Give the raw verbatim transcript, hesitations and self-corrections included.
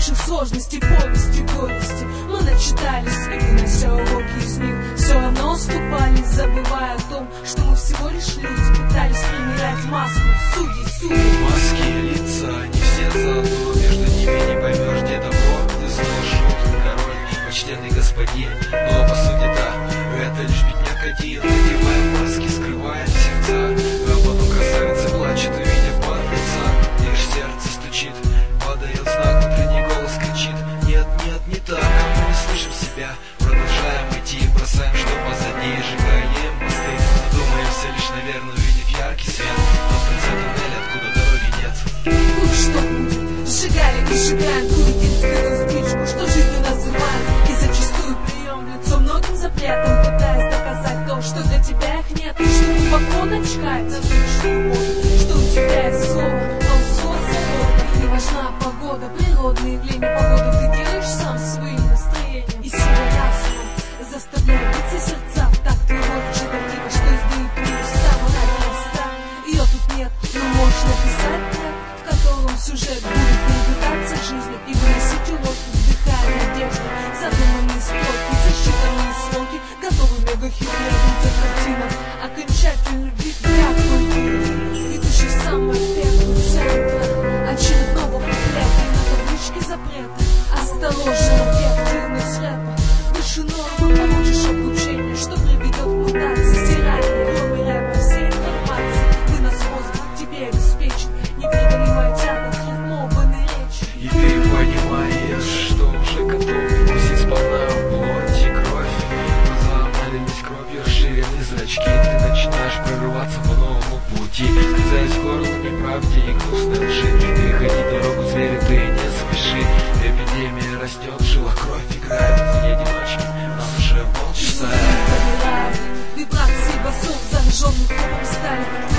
наших сложностей, повести, горести. Мы начитались и, вынося уроки из них, все равно оступались, забывая о том, что мы всего лишь люди. Пытались примерять маску судей, судей. Маски, лица, не все заодно, между ними не поймешь, где добро, где зло, шут, король, почтенный господин. Но по сути да, это лишь бедняк один, надевая маски, скрывает сердца. А потом красавица плачет, увидя подлеца, лишь сердце стучит, падает знак, внутренний голос кричит: нет, нет, не так, мы не слышим себя, продолжаем идти, бросаем, что позади, сжигаем мосты, думаемся лишь, наверное, увидев яркий свет, но в конце туннеля, откуда дороги нет. Будь что будет, сжигали и сжигаем ту единственную спичку, что жизнью называем, и зачастую плюем в лицо многим запретом, пытаясь доказать то, что для тебя их нет, и что глубоко начхать на личную воду, что у тебя есть слово, но слово свобода. Не важна погода, природные явления, погоду ты делаешь сам своим настроением и силой разума, заставляя биться сердца в такт твоего читатива, что издают мир устава ради моста. Ее тут нет, но можешь написать трек, в котором сюжет будет наблюдаться жизнью и выносить уроки, вдыхая надежду, задуманные строки, засчитанные сроки, готовый мегахит для будто картинок, окончательный вид для культуры, ведущий в самое первое центр очередного куплета и на табличке запрета. Осторожно, объективность рэпа, выше нормы, получишь обучение, что приведет к мутации, стирание, кроме рэпа всей информации. Вынос мозга тебе обеспечен, не преодолевай тягу к рифмованной речи. И ты понимаешь, что уже готов вкусить сполна плоть и кровь. Глаза налились кровью, расширены зрачки. Ты начинаешь прорываться по новому пути, казаясь горлу неправде и гнусной лжи. Переходи дорогу зверя, ты не спеши. Эпидемия растет, в жилах кровь играет, не одиночки, нас уже полчаса. Вибрации басов, зараженных копом стали.